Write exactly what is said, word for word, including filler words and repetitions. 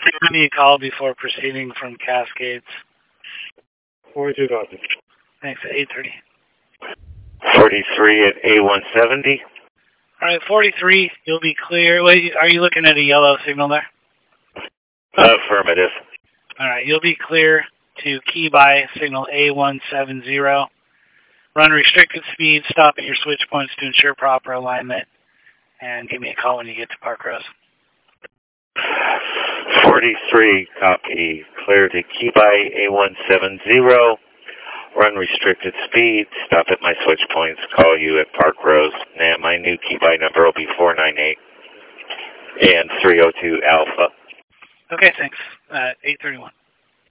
give me a call before proceeding from Cascades. forty-two copy. Thanks, at eight thirty. forty-three at A one seventy. All right, forty-three, you'll be clear. Wait, are you looking at a yellow signal there? Affirmative. All right, you'll be clear to key by signal A one seventy. Run restricted speed, stop at your switch points to ensure proper alignment, and give me a call when you get to Parkrose. forty-three, copy. Clear to key by A one seventy. Run restricted speed, stop at my switch points, call you at Parkrose. And my new key by number will be four nine eight and three oh two Alpha. Okay, thanks. Uh, eight thirty-one.